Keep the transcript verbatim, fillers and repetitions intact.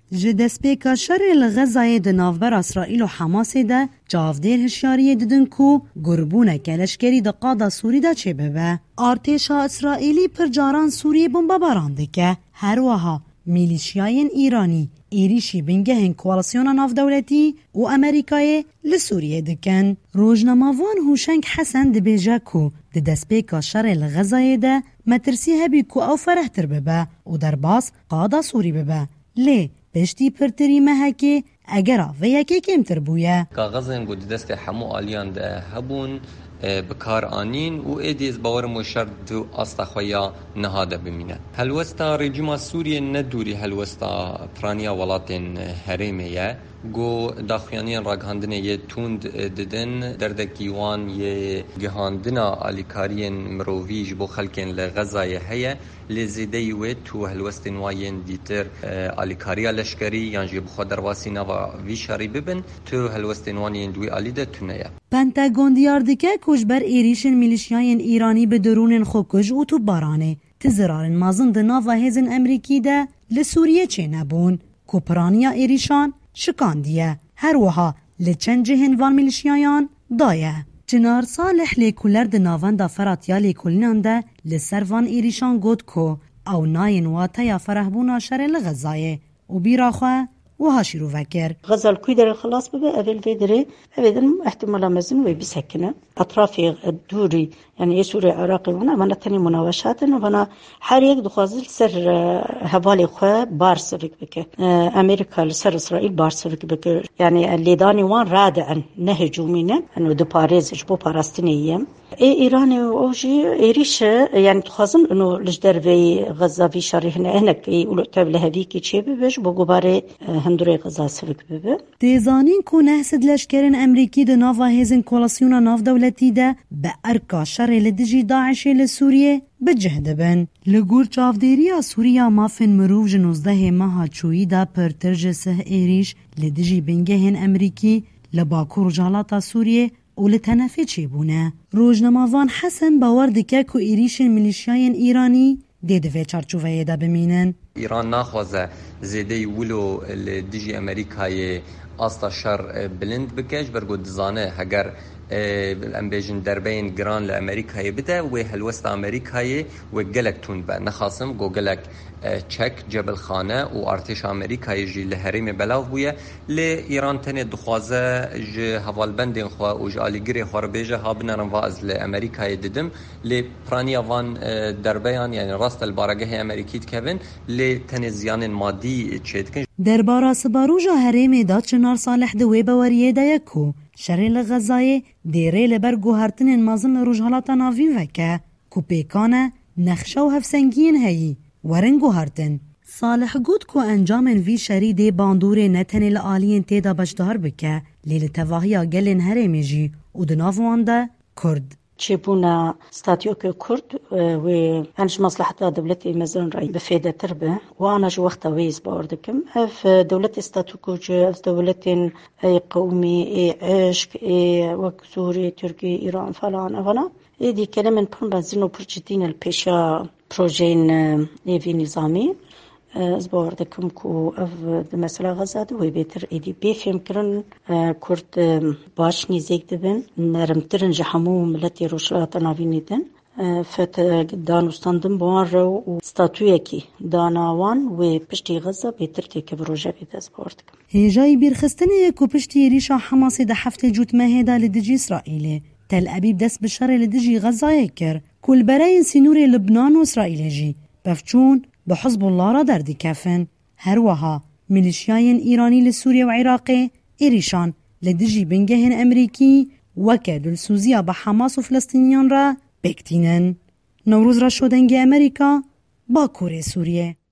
ji destpêka şerê li Xezayê di navber İsraîl û Hamasê de çavdêr hişyariyê didin ku gurbûneke leşkerî di qada Sûrî de çêbibe. Artêşa İsraîlî pir caran Sûriyê bombebaran dike. Her wiha mîlîşyayên Îranî êrişî bingehên koalisyona navdewletî û Amerîkayê li Sûriyê dikin. Rojnamavan Hûşeng Hesen dibêje ku di destpêka şerê li Xezayê de metirsî hebî ku ew ferehtir bibe û derbas qada Sûrî bibe. Lê piştî pirtirî mehekê egera vê yekê kêmtir bûye. Kaxezên ku di destê hemû aliyan de hebûn بکار آنین و ایدیز باور مشرد دو استخویا نهاده بمینه. هلوستا رژیم سوریه ندوری هلوستا پرانیا ولاتن هریمیه. گو داخویانیان راگهاندنه یه توند ددن دردکیوان یه گهاندنا آلیکارین مروویج بو خلکن لغزای هیه لزیده یوه تو هلوستن واین دیتر آلیکاریا لشکری یانجی بخوا درواسی نوا ویشاری ببن تو هلوستن وانین دوی آلیده تونه. پنتاگون دیار دکه کجبر ایریشن میلیشیاین ایرانی به درونن خوکج و تو بارانه تزرارن مازن ده ناوا هزن امریکی ده لسوریه چه نبون کوپرانیا ایریشان شکاندیه هر وها لچن جهن وان میلیشیایان دایه. جنار صالح لیکولر ده ناوان دا فراتیا لیکولنان ده لسر وان ایریشان گود کو او ناین واتیا فرحبونا شر لغزایه و بیراخواه وهاشي روفاكر غزة الكويدر الخلاص ببا أبل فيدري أبدا احتمال مزن وبيسكنه أطراف الدوري يعني سوريا عراقي وانا وانا تاني مناوشات وانا حريق دخوازل سر هبالي خوا بارسرك بك أمريكا سر إسرائيل بارسرك بك يعني اللي داني وان رادعا نهجومينا أنه دو باريز جبو باراستينية اي ايراني اوجي ايريش يعني تخازن انه لجدر في غزة في شاري هنا هناك يقولوا تابله هذيك تشي ببش بو غباري هندوري غزة سرك ببه تيزانين كو نهسد لشكرين امريكي ده نافا هيزن كولاسيونا ناف دولتي ده بأركا شر لدجي داعش لسوريا بجهد بن لگور چافديريا سوريا مافن مروف جنوزده ماها چوي دا پرترج سه ايريش لدجي بنگهن امريكي لباكور جالاتا سوريا ولتنافي چيبونه روجنماوان حسن باور دکه کو ایریشن میلیشیاین ایرانی دیده و چارچوبه دا بمینن. ایران ناخوازه زیده ولو لدیجی امریکای اصلا شر بلند بکش برگو دزانه هگر ام بیژن دربین گران لامریکای بده و هلوست امریکای و گلک تون به نخاسم گو گلک چک جبل خانه و ارتش امریکای جی لهریم بلاو بویه ل ایران تنه دخوازه ج حوالبندین خو او ج الیگری خور بیجه هابنرم واز ل امریکای ددم ل پرانیا وان دربیان یعنی راست البارگه امریکیت کبن ل تنه زیان مادی چیدکن دربارا سباروجا هریم داد چنار صالح دوی باوریه دایکو شری لغزای دیره لبر گوهرتن مازن روجهالاتا ناوین وکه کو پیکانه نخشه و هفسنگین هایی ورن گوهرتن. صالح گود کو انجام وی شری دی باندور نتن الالین تیدا بشدار بکه لیل تواهیا گلن هرمی جی و دنافوان ده کرد. چبونا ستاتيوك كرد وانش مصلحة دولتي مزن رأي بفيدة تربة وانا جو وقتا ويز باوردكم اف دولة ستاتيوكو جو اف دولة اي قومي اي عشق اي وك سوري تركي ايران فلان افنا اي دي كلمة بون بازنو برجدين البيشا بروجين اي في نظامي از باوردكم كو اف مثلا غزة وي بيتر ايدي بيفهم كرن كرد باش نيزيك دبن نرمترن جحمو ملتي روشلات ناويني دن فت دانوستاندن بوان رو و ستاتويكي داناوان و پشتي غزة بيتر تيك بروجة بيت از باوردكم هيجاي بيرخستنه كو پشتي ريشا حماسي ده حفت جوت مهيدا لدجي اسرائيلي تل ابيب دست بشار لدجي غزة يكر كل براين سينوري لبنان و اسرائيل جي بفچون بحزب الله را در دکفن. هر وها ملیشیاین ایرانی لسوریا و عراق ایریشان لدجی بنگهن امریکی وکه دلسوزیا با حماس و فلسطینیان را بکتینن. نوروز را شدنگ امریکا با کره سوریه.